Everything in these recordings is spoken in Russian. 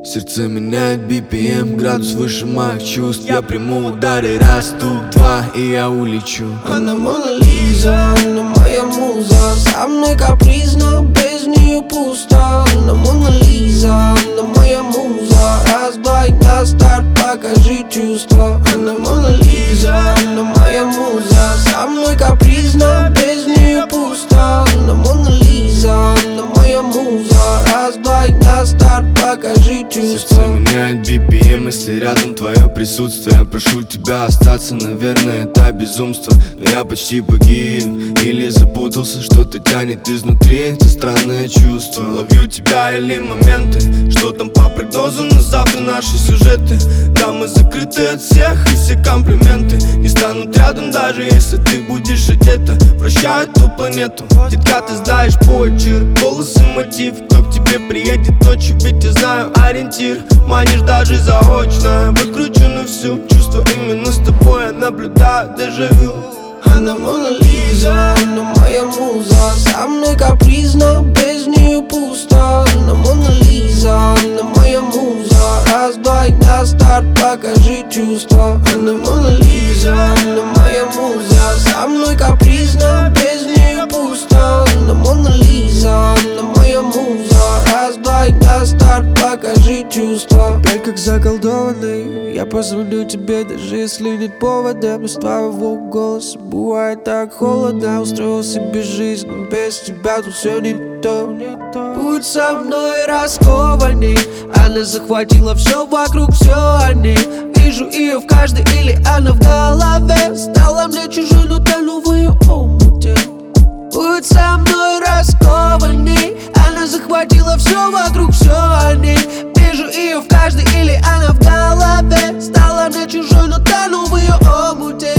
Сердце меняет BPM, градус выше моих чувств. Я приму удары, раз, тут, два, и я улечу. Она Мона Лиза, она моя муза. Со мной капризно, без нее пусто. Она Мона Лиза, она моя муза. Раз, два, и на старт, покажи чувства. Она Мона Лиза, она моя муза. Со мной капризно, без нее пусто. Она Мона Лиза, она моя муза. Раз, два, и на старт, покажи чувства. Сердце меняет BPM, если рядом твое присутствие. Я прошу тебя остаться, наверное, это безумство. Но я почти погиб или запутался, что-то тянет изнутри. Это странное чувство. Ловлю тебя или моменты, что там по прогнозу на завтра наши сюжеты. Да, мы закрыты от всех, и все комплименты не станут рядом, даже если ты будешь одета. Прощаю эту планету, детка, ты знаешь почерк, голос и мотив. Кто к тебе приедет ночью, ведь я знаю ориентир. Манишь даже заочно, выкручу на всю. Чувство именно с тобой, я наблюдаю дежавю. Она Мона Лиза, она моя муза. Со мной капризно, без нее пусто. Она Мона Лиза, она моя муза. Раз, два, и на старт, покажи чувства. Она Мона Лиза, она моя муза. Со мной капризно, без нее пусто. Она Мона Лиза, она моя муза. Раз, два, и на старт, покажи чувства. Опять как заколдованный, я позвоню тебе, даже если нет повода. Без твоего голоса бывает так холодно. Устроил себе жизнь, но без тебя тут все не то. Будь со мной раскованней. Она захватила все вокруг, все о ней. Вижу ее в каждой или она в голове. Стала мне чужой, но тону в ее омуте. Будь со мной раскованней. Она захватила все вокруг, все о ней. Вижу ее в каждой или она в голове. Стала мне чужой, но тону в ее омуте.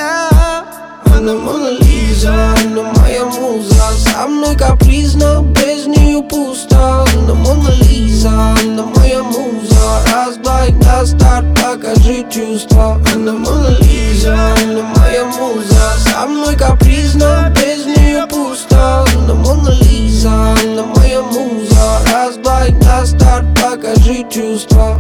Она Мона Лиза, она моя муза. Со мной капризно, без нее пусто. Она Мона Лиза, она моя муза. Раз, два, и на старт, покажи чувства. Она Мона Лиза, она моя муза. Со мной капризно, без нее пусто. Она Мона Лиза, она моя муза. Раз, два, и на старт, покажи чувства.